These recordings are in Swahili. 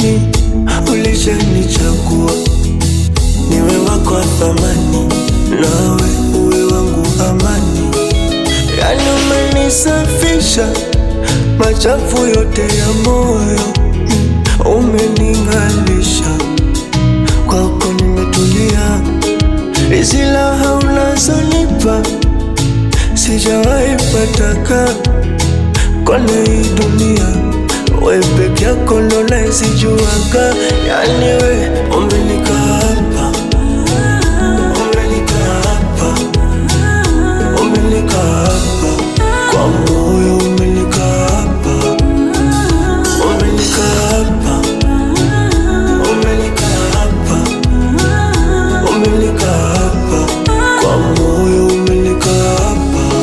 ulishanichagua niwe wako wa thamani, nawe uwe wangu amani. Yani umenisafisha machafu yote ya moyo, umeningalisha kwako nimetulia. Silaha unazonipa sijawahi pataka kwenye hii dunia, we peke yako ndo naisijuaga. Yani we umenikaa hapa, umenikaa hapa, umenikaa hapa kwa moyo, umenikaa hapa, umenikaa hapa, umenikaa hapa, umenikaa hapa kwa moyo, umenikaa hapa.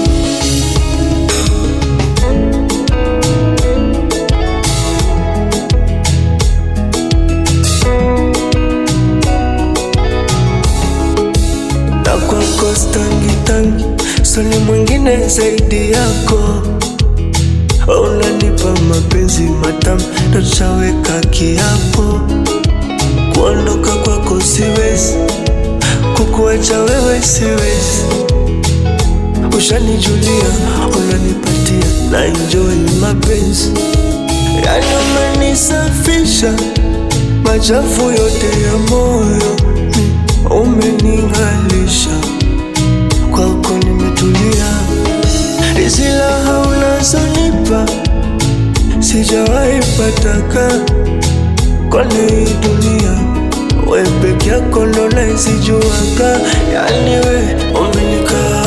Na kwako stangi, soni mwingine zaidi yako. Unanipa mapenzi matamu na tushaweka kiapo. Kuondoka kwako siwezi, kukuacha wewe siwezi. Ushanijulia, unanipatia na enjoy mapenzi. Yani umenisafisha machafu yote ya moyo, umeningalisha kwako nimetulia. Silaha unazonipa sijawahi pataka kwenye hii dunia, we peke yako ndo naisijuaga. Yani we umenikaa